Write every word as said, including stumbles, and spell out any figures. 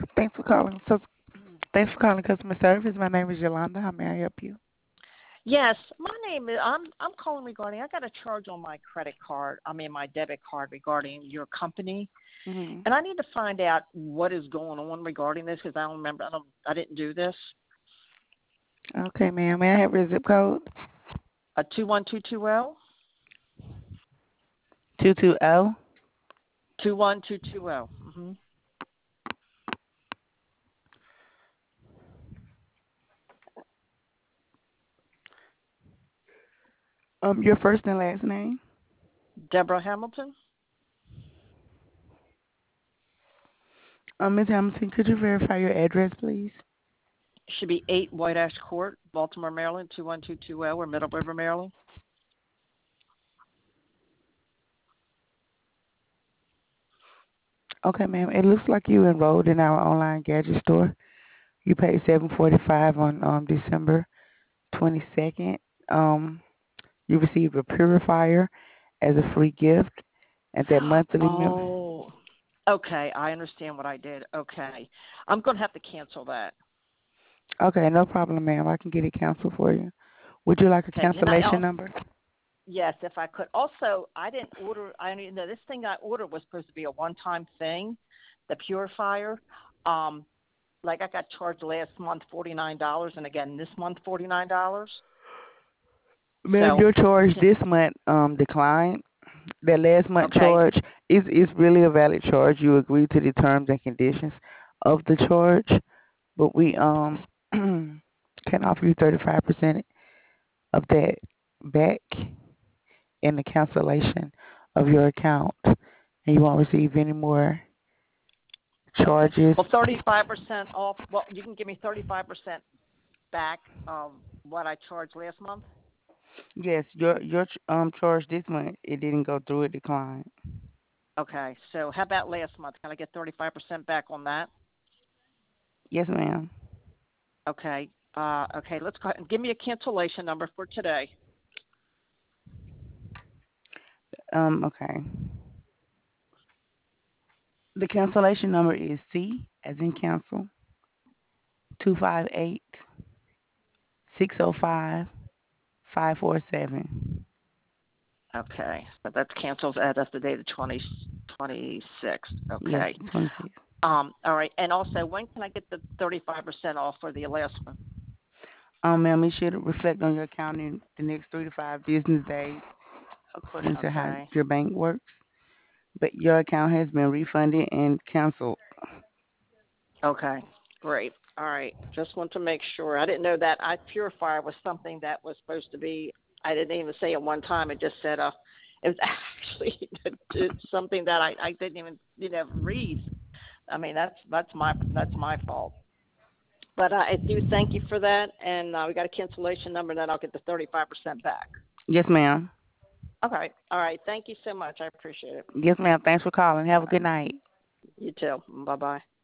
Thanks for calling. So, thanks for calling customer service. My name is Yolanda. How may I help you? Yes, my name is. I'm I'm calling regarding. I got a charge on my credit card. I mean my debit card regarding your company, hmm and I need to find out what is going on regarding this because I don't remember. I don't. I didn't do this. Okay, ma'am. May I have your zip code? A two one two two zero Two two zero. two one two two zero. Mhm. Um, your first and last name. Deborah Hamilton. Um, Miss Hamilton, could you verify your address, please? Should be eight White Ash Court, Baltimore, Maryland two one two two zero, or Middle River, Maryland. Okay, ma'am. It looks like you enrolled in our online gadget store. You paid seven forty five on um December twenty second. Um, you received a purifier as a free gift, and that monthly mem- Oh. Okay, I understand what I did. Okay, I'm going to have to cancel that. Okay, no problem, ma'am. I can get it canceled for you. Would you like a Okay, and I cancellation also. number? Yes, if I could. Also, I didn't order. I didn't know this thing I ordered was supposed to be a one-time thing, the purifier. Um, like I got charged last month forty-nine dollars, and again this month forty-nine dollars. Ma'am, So, your charge can, this month um declined. That last month okay, charge is is really a valid charge. You agree to the terms and conditions of the charge, but we um can offer you thirty five percent of that back in the cancellation of your account, and you won't receive any more okay. charges. Well, thirty-five percent off. Well, you can give me thirty-five percent back of what I charged last month. Yes, your your um charge this month it didn't go through. It declined. Okay. So, how about last month? Can I get thirty-five percent back on that? Yes, ma'am. Okay. Uh, okay. Let's go ahead and give me a cancellation number for today. Um, okay. The cancellation number is C as in cancel two five eight six zero five five four seven. Okay, but that's canceled. Uh, that's the date of twenty twenty sixth. Yes, Okay. twenty six. Um. All right. And also, when can I get the thirty five percent off for the last one? Um, ma'am, it should reflect on your account in the next three to five business days, according to how Okay. your bank works. But your account has been refunded and canceled. Okay. Great. All right. Just want to make sure. I didn't know that I purifier was something that was supposed to be. I didn't even say it one time. It just said uh, it was actually it's something that I I didn't even you know read. I mean that's that's my that's my fault. But uh, I do thank you for that, and uh, we got a cancellation number, and then I'll get the thirty-five percent back. Yes, ma'am. Okay. All right. Thank you so much. I appreciate it. Yes, ma'am. Thanks for calling. All Have a right. good night. You too. Bye bye.